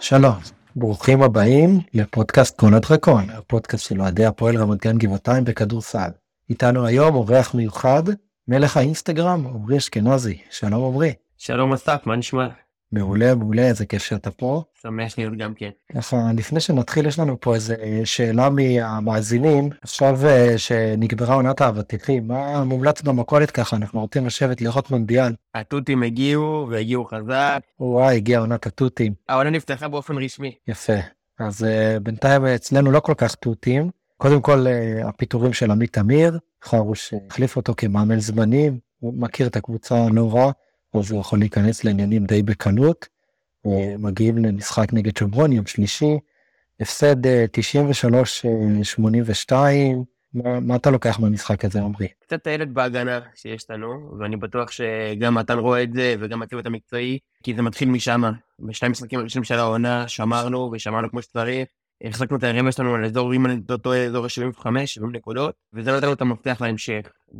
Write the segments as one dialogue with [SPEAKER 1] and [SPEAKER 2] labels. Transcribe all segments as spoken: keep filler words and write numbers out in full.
[SPEAKER 1] שלום, ברוכים הבאים לפודקאסט קול הדרקון, הפודקאסט של אוהדי הפועל רמת גן גבעתיים בכדורסל. איתנו היום אורח מיוחד, מלך האינסטגרם, עמרי אשכנזי. שלום עמרי.
[SPEAKER 2] שלום אסף, מה נשמע?
[SPEAKER 1] מעולה, מעולה, איזה כיף שאתה פה.
[SPEAKER 2] שמח להיות גם כן.
[SPEAKER 1] ככה, לפני שנתחיל יש לנו פה איזה שאלה מהמאזינים, עכשיו שנגברה עונת האבטיחים, מה מומלץ במכולת ככה, אנחנו רוצים לשבת לראות מונדיאל.
[SPEAKER 2] התותים הגיעו והגיעו חזק.
[SPEAKER 1] וואי, הגיעה עונת התותים.
[SPEAKER 2] העונה נפתחה באופן רשמי.
[SPEAKER 1] יפה, אז uh, בינתיים אצלנו לא כל כך תותים. קודם כל uh, הפיטורים של עמית תמיר, חרוש החליף אותו כמאמן זמנים, הוא מכיר את הקבוצה נורא, אז הוא יכול להיכנס לעניינים די בקלות. Uh, מגיעים למשחק נגד שומרון, יום שלישי, הפסד uh, תשעים ושלוש שמונים ושתיים, מה, מה אתה לוקח מהמשחק הזה, עמרי?
[SPEAKER 2] קצת טיילת בהגנה שיש לנו, ואני בטוח שגם מתן רואה את זה, וגם הצוות המקצועי, כי זה מתחיל משם. בשני משחקים הראשונים של העונה שמרנו, ושמרנו כמו שצריך. החזקנו את הרבע שלנו על אזור, אם אני לא טועה, אזור שבעים וחמש, שבעים נקודות, וזה נתן לנו את המפתח להמשך.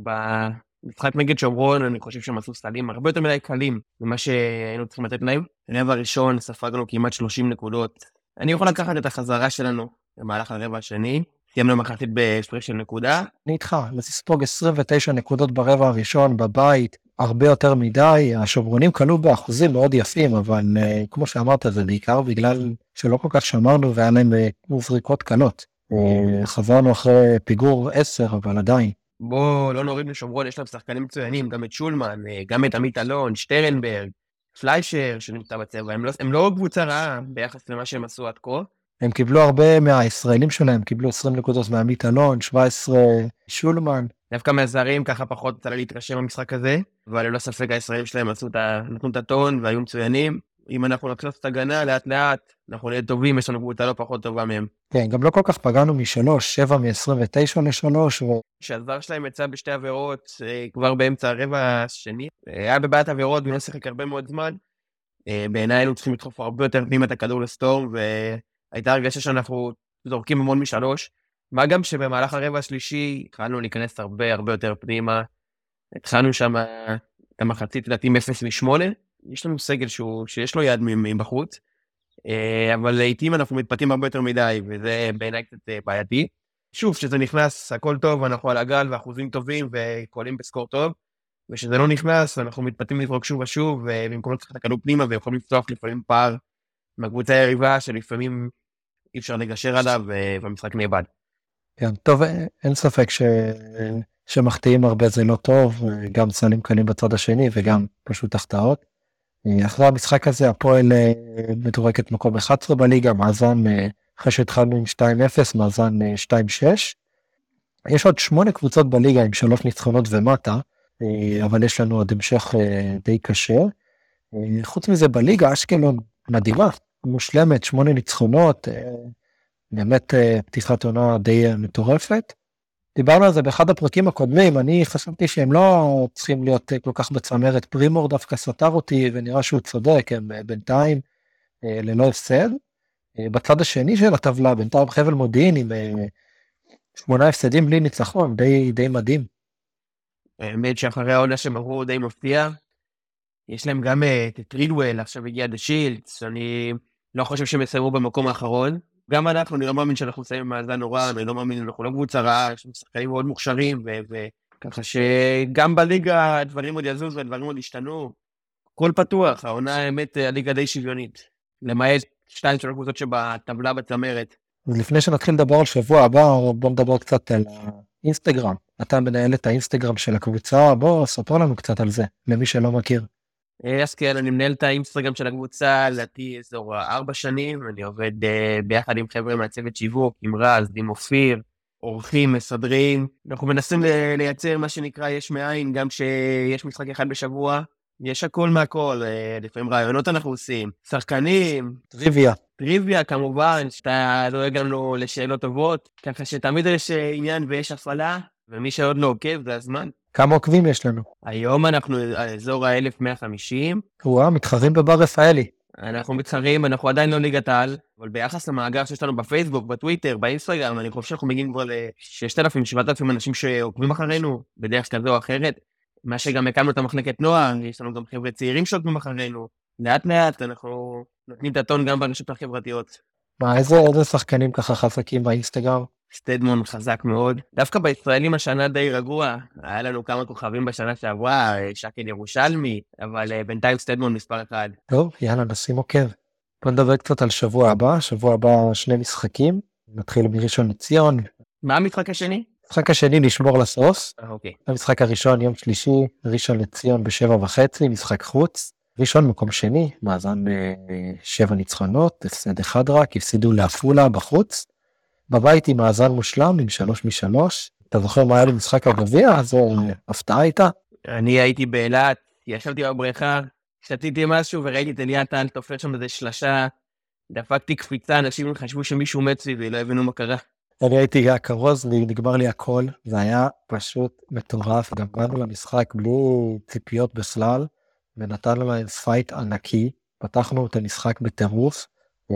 [SPEAKER 2] במשחק נגד שומרון, אני חושב שהם עשו סלים הרבה יותר מדי קלים, ממה שהיינו צריכים לתת להם. רבע ראשון ספגנו כמעט שלושים נקודות. אני יכול לקחת את החזרה שלנו במהלך הרבע השני, סיימנו מחצית בהפרש של נקודה.
[SPEAKER 1] אני איתך, לספוג עשרים ותשע נקודות ברבע הראשון בבית, הרבה יותר מדי, השומרונים קלו באחוזים מאוד יפים, אבל uh, כמו שאמרת, זה בעיקר בגלל שלא כל כך שמרנו והיה להם uh, זריקות קלות. Uh, חזרנו אחרי פיגור עשר, אבל עדיין.
[SPEAKER 2] בוא לא נוריד לשומרון, יש להם שחקנים מצוינים, גם את שולמן, גם את עמית אלון, שטרנברג, פליישר שנמצא בצבע, הם לא, הם לא קבוצה רעה ביחס למה שהם עשו עד כה.
[SPEAKER 1] הם קיבלו הרבה מהישראלים שלהם, קיבלו עשרים נקודות מעמית אלון, שבע עשרה שולמן.
[SPEAKER 2] דווקא מהזרים ככה פחות צריך להתרשם במשחק הזה, אבל ללא ספק הישראלים שלהם עשו את, נתנו את הטון והיו מצוינים. אם אנחנו נתחיל את הגנה לאט לאט, אנחנו נהיה טובים, יש לנו קבוצה לא פחות טובה מהם.
[SPEAKER 1] כן, גם לא כל כך פגענו משלוש, שבע מ-עשרים ותשע לשלוש. ו...
[SPEAKER 2] שהזר שלהם יצא בשתי עבירות כבר באמצע הרבע השני, היה בבעיית עבירות ולא שיחק הרבה מאוד זמן. בעיניי היינו צריכים לדחוף הרבה יותר פנימה את הכדור לסטורם, והייתה הרגשה שאנחנו זורקים המון משלוש. מה גם שבמהלך הרבע השלישי התחלנו להיכנס הרבה הרבה יותר פנימה. התחלנו שם את המחצית לדעתי אפס משמונה. יש לנו סגל שהוא, שיש לו יד מבחוץ, אבל לעתים אנחנו מתפתים הרבה יותר מדי, וזה בעיניי קצת בעייתי. שוב, שזה נכנס, הכל טוב, אנחנו על הגל ואחוזים טובים וקולים בסקור טוב, ושזה לא נכנס, אנחנו מתפתים לזרוק שוב ושוב, ובמקום לא צריך את הכדור פנימה, ויכולים לפתוח לפעמים פער מהקבוצה היריבה, שלפעמים אי אפשר לגשר עליו, והמשחק נאבד.
[SPEAKER 1] כן, טוב, אין ספק ש... שמחטיאים הרבה זה לא טוב, גם סלים קלים בצד השני, וגם פשוט החטאות. אחרי המשחק הזה, הפועל מדורגת מקום אחת עשרה בליגה, מאזן, אחרי שהתחלנו עם שתיים אפס, מאזן שתיים שש. יש עוד שמונה קבוצות בליגה עם שלוש ניצחונות ומטה, אבל יש לנו עוד המשך די קשה. חוץ מזה בליגה, אשקלון מדהימה, מושלמת, שמונה ניצחונות, באמת פתיחת עונה די מטורפת. דיברנו על זה באחד הפרקים הקודמים, אני חשבתי שהם לא צריכים להיות כל כך בצמרת, פרימור דווקא סתר אותי ונראה שהוא צודק, הם בינתיים ללא הפסד. בצד השני של הטבלה, בינתיים חבל מודיעין עם שמונה הפסדים בלי ניצחון, די, די מדהים.
[SPEAKER 2] האמת שאחרי העונה שהם עברו די מפתיע, יש להם גם את טרידוול, עכשיו הגיע דה שילדס, אני לא חושב שהם יסיימו במקום האחרון, גם אנחנו, אני לא מאמין שאנחנו נסיים במאזן נורא, אני לא מאמין, אנחנו לא קבוצה רעה, יש משחקנים מאוד מוכשרים, וככה שגם בליגה הדברים עוד יזוז והדברים עוד ישתנו, הכל פתוח, העונה האמת הליגה די שוויונית, למעט שתיים של הקבוצות שבטבלה בצמרת.
[SPEAKER 1] לפני שנתחיל לדבר על שבוע הבא, בוא נדבר קצת על האינסטגרם, אתה מנהל את האינסטגרם של הקבוצה, בוא ספר לנו קצת על זה, למי שלא מכיר.
[SPEAKER 2] אז כן, אני מנהל את האינסטגרם של הקבוצה, לדעתי אזור ארבע שנים, אני עובד ביחד עם חבר'ה מהצוות שיווק, עם רז, עם אופיר, עורכים, מסדרים, אנחנו מנסים לייצר מה שנקרא יש מאין, גם שיש משחק אחד בשבוע, יש הכל מהכל, לפעמים רעיונות אנחנו עושים, שחקנים,
[SPEAKER 1] טריוויה.
[SPEAKER 2] טריוויה כמובן, שאתה דואג לנו לשאלות טובות, ככה שתמיד יש עניין ויש הפעלה, ומי שעוד לא עוקב זה הזמן.
[SPEAKER 1] כמה עוקבים יש לנו?
[SPEAKER 2] היום אנחנו על אזור ה-אלף מאה וחמישים.
[SPEAKER 1] וואה, מתחרים בבר רפאלי.
[SPEAKER 2] אנחנו מתחרים, אנחנו עדיין לא ליגת העל, אבל ביחס למאגר שיש לנו בפייסבוק, בטוויטר, באינסטגרם, אני חושב שאנחנו מגיעים כבר ל-ששת אלפים שבעת אלפים אנשים שעוקבים אחרינו, בדרך כזו או אחרת. מה שגם הקמנו את המחלקת נוער, יש לנו גם חבר'ה צעירים שעוקבים אחרינו. לאט לאט אנחנו נותנים את הטון גם ברשתות החברתיות.
[SPEAKER 1] מה, איזה, איזה שחקנים ככה חזקים באינסטגרם?
[SPEAKER 2] סטדמון חזק מאוד. דווקא בישראלים השנה די רגוע. היה לנו כמה כוכבים בשנה שעברה, שקל ירושלמי, אבל uh, בינתיים סטדמון מספר אחד.
[SPEAKER 1] טוב, יאללה, נשים עוקב. בוא נדבר קצת על שבוע הבא. שבוע הבא שני משחקים. נתחיל מראשון לציון.
[SPEAKER 2] מה המשחק השני?
[SPEAKER 1] המשחק השני נשמור לסוף.
[SPEAKER 2] אה, אוקיי.
[SPEAKER 1] המשחק הראשון יום שלישי, ראשון לציון בשבע וחצי, משחק חוץ. ראשון מקום שני, מאזן אה, שבע ניצחונות, הפסד אחד רק, הפסידו לעפולה בחוץ. בבית עם מאזן מושלם, עם שלוש משלוש. אתה זוכר מה היה למשחק הגביע? אז אה, הפתעה הייתה.
[SPEAKER 2] אני הייתי באילת, ישבתי בבריכה, שתיתי משהו וראיתי את אליית טל תופר שם איזה שלשה, דפקתי קפיצה, אנשים חשבו שמישהו מת סביבי, לא הבינו מה קרה.
[SPEAKER 1] אני הייתי הכרוז, נגמר לי הכל, זה היה פשוט מטורף, גם באנו למשחק בלי ציפיות בכלל, ונתנו להם פייט ענקי, פתחנו את המשחק בטירוף,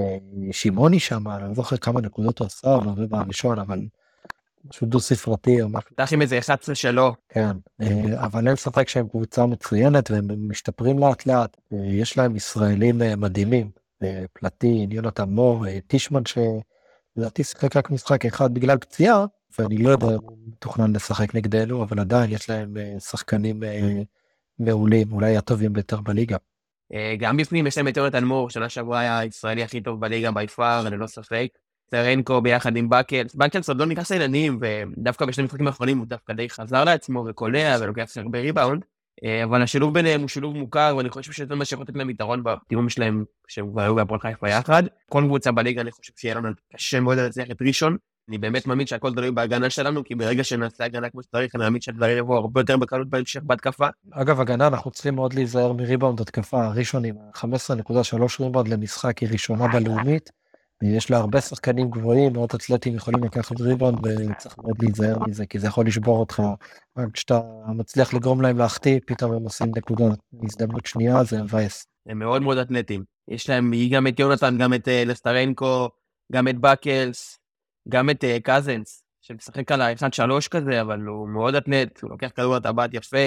[SPEAKER 1] שימוני שם, אני לא זוכר כמה נקודות הוא עשה, בראשון, אבל פשוט דו ספרתי או משהו.
[SPEAKER 2] פתח עם איזה אחת עשרה שלו.
[SPEAKER 1] כן, אבל אין ספק שהם קבוצה מצוינת, והם משתפרים לאט לאט, יש להם ישראלים מדהימים, פלטין, יונתן מור, טישמן ש... לדעתי שיחק רק משחק אחד בגלל פציעה, ואני לא יודע אם הוא מתוכנן לשחק נגדנו, אבל עדיין יש להם שחקנים מעולים, אולי הטובים ביותר בליגה.
[SPEAKER 2] גם בפנים יש להם את יונתן מור, שנה שעברה היה הישראלי הכי טוב בליגה ביפר, ללא ספק. סרנקו ביחד עם בקלס, בקלס עוד לא נכנס לעניינים, ודווקא בשני משחקים האחרונים הוא דווקא די חזר לעצמו וקולע ולוקח הרבה ריבאונד, אבל השילוב ביניהם הוא שילוב מוכר, ואני חושב שזה מה שיכול לתת להם יתרון בתיאום שלהם, שהם כבר היו בהפועל חיפה יחד. כל קבוצה בליגה אני חושב שיהיה לנו קשה מאוד להצליח את ראשון. אני באמת מאמין שהכל תלוי בהגנה שלנו, כי ברגע שנעשה הגנה כמו שצריך, אני מאמין שהדברים יבואו הרבה יותר בקלות בהמשך בהתקפה.
[SPEAKER 1] אגב, הגנה, אנחנו צריכים מאוד להיזהר מריבאונד התקפה. הראשון עם חמש עשרה נקודה שלוש ריבאונד למשחק, היא ראשונה בלאומית. יש לה הרבה שחקנים גבוהים, מאוד אתלטים יכולים לקחת ריבאונד, וצריך מאוד להיזהר מזה, כי זה יכול לשבור אותך. כשאתה מצליח לגרום להם להחטיא, פתאום הם עושים נקודה הזדמנות שנייה, זה מבאס.
[SPEAKER 2] הם מאוד מאוד אתלטים. יש להם גם את יונתן, גם את לסטרנקו, גם את בקלס, גם את קזנס, שמשחק על ה-אחד שלוש כזה, אבל הוא מאוד אתלט, הוא לוקח כדור לטבעת יפה.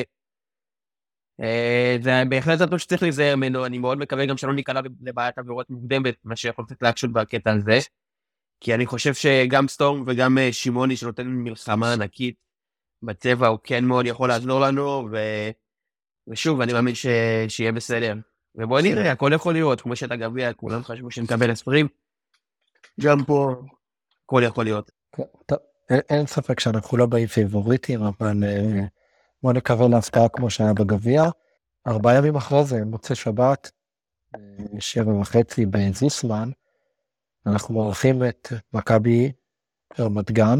[SPEAKER 2] זה בהחלט זאת שצריך להיזהר ממנו, אני מאוד מקווה גם שלא ניקלע לבעיית עבירות מוקדמת, מה שיכול קצת להקשות בקטע הזה, כי אני חושב שגם סטורם וגם שימוני שנותן מלחמה ענקית בצבע, הוא כן מאוד יכול לעזור לנו, ו... ושוב, אני מאמין ש... שיהיה בסדר. ובוא נראה, הכל יכול להיות, כמו שאתה גביע, כולם חשבו שנקבל עשרים, גם פה, הכל יכול להיות.
[SPEAKER 1] טוב, אין ספק שאנחנו לא באים פיבוריטים, אבל בוא נקווה להפתעה כמו שהיה בגביע. ארבעה ימים אחרי זה, מוצא שבת, שבע וחצי בזיסמן, אנחנו מערכים את מכבי רמת גן,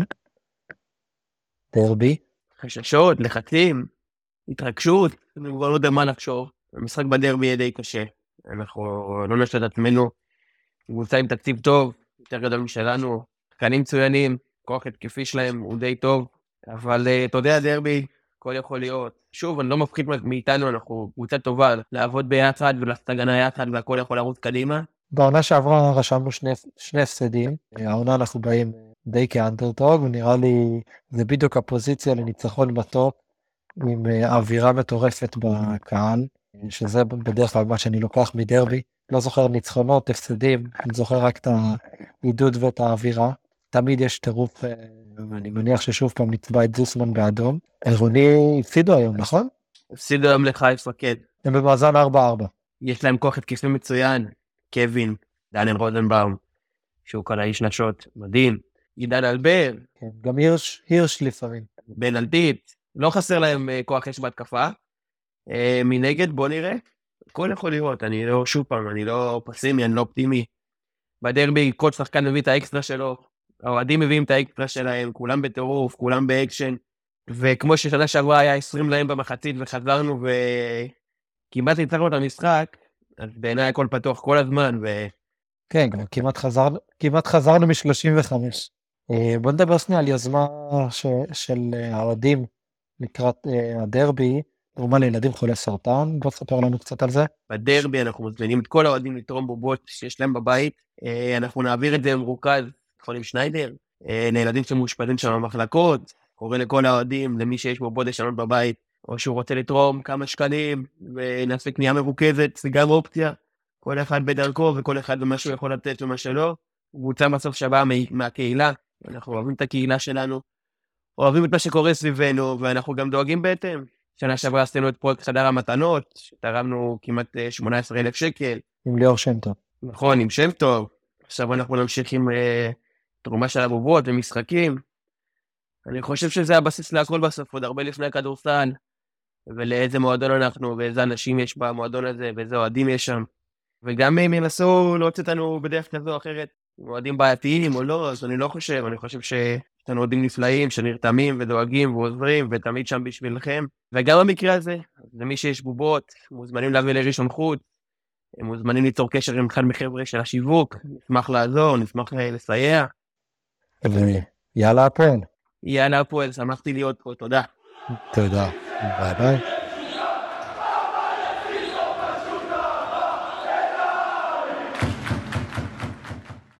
[SPEAKER 1] דרבי.
[SPEAKER 2] חששות, לחצים, התרגשות, אני כבר לא יודע מה לחשוב. המשחק בדרבי יהיה די קשה. אנחנו לא נשאר את עצמנו, קבוצה עם תקציב טוב, יותר גדול משלנו, שחקנים מצוינים, כוח התקפי שלהם הוא די טוב, אבל אתה יודע, דרבי, הכל יכול להיות. שוב, אני לא מפחיד מאיתנו, אנחנו קבוצה טובה, לעבוד ביחד ולעשות הגנה יחד, והכל יכול לרוץ קדימה.
[SPEAKER 1] בעונה שעברה רשמנו שני, שני הפסדים, העונה אנחנו באים די כאנדרדוג, ונראה לי זה בדיוק הפוזיציה לניצחון בטופ, עם אווירה מטורפת בקהל, שזה בדרך כלל מה שאני לוקח מדרבי, לא זוכר ניצחונות, הפסדים, אני זוכר רק את העידוד ואת האווירה, תמיד יש טירוף, אני מניח ששוב פעם נצבע את זוסמן באדום. עירוני הפסידו היום, נכון?
[SPEAKER 2] הפסידו היום לחיפה, כן.
[SPEAKER 1] הם במאזן ארבע ארבע.
[SPEAKER 2] יש להם כוח התקפי מצוין, קווין, דניאל רוזנבאום, שהוא כאן האיש נשות, מדהים, עידן אלבר.
[SPEAKER 1] כן, גם הירש, הירש לפעמים.
[SPEAKER 2] בן אלטית, לא חסר להם כוח אש בהתקפה. מנגד, בוא נראה, הכל יכול לראות, אני לא, שוב פעם, אני לא פסימי, אני לא אופטימי. בדרבי, כל שחקן מביא את האקסטרה שלו, האוהדים מביאים את האקסטרה שלהם, כולם בטירוף, כולם באקשן, וכמו ששנה שעברה היה עשרים להם במחצית וחזרנו וכמעט ניצחנו את המשחק, אז בעיניי הכל פתוח כל הזמן. ו...
[SPEAKER 1] כן, כמעט חזרנו, כמעט חזרנו מ-שלושים וחמש. בוא נדבר שנייה על יוזמה ש... של האוהדים לקראת הדרבי, תרומה לילדים חולי סרטן, בוא תספר לנו קצת על זה.
[SPEAKER 2] בדרבי אנחנו מזמינים את כל האוהדים לתרום בובות שיש להם בבית, אנחנו נעביר את זה מרוכז, חולים שניידר, לילדים שמאושפזים שם במחלקות, קורא לכל האוהדים, למי שיש בובות לשנות בבית, או שהוא רוצה לתרום כמה שקלים, ונעשה קנייה מרוכזת, זה גם אופציה, כל אחד בדרכו, וכל אחד במה שהוא יכול לתת ומה שלא, קבוצה בסוף שבאה מהקהילה, אנחנו אוהבים את הקהילה שלנו, אוהבים את מה שקורה סביבנו, ואנחנו גם דואגים בהתאם. שנה שעברה עשינו את פרויקט חדר המתנות, שתרמנו כמעט שמונה עשרה אלף שקל.
[SPEAKER 1] עם ליאור שם טוב.
[SPEAKER 2] נכון, עם שם טוב. עכשיו אנחנו נמשיך עם אה, תרומה של אבובות ומשחקים. אני חושב שזה הבסיס להכל בסוף, עוד הרבה לפני הכדורסל, ולאיזה מועדון אנחנו, ואיזה אנשים יש במועדון הזה, ואיזה אוהדים יש שם. וגם אם ינסו להוציא אותנו בדרך כזו או אחרת, אוהדים בעייתיים או לא, אז אני לא חושב, אני חושב ש... יש לנו אוהדים נפלאים שנרתמים ודואגים ועוזרים ותמיד שם בשבילכם. וגם במקרה הזה, למי שיש בובות, מוזמנים להביא לראשון חוץ, הם מוזמנים ליצור קשר עם אחד מחבר'ה של השיווק, נשמח לעזור, נשמח לסייע.
[SPEAKER 1] יאללה הפועל.
[SPEAKER 2] יאללה הפועל, שמחתי להיות פה, תודה.
[SPEAKER 1] תודה, ביי ביי.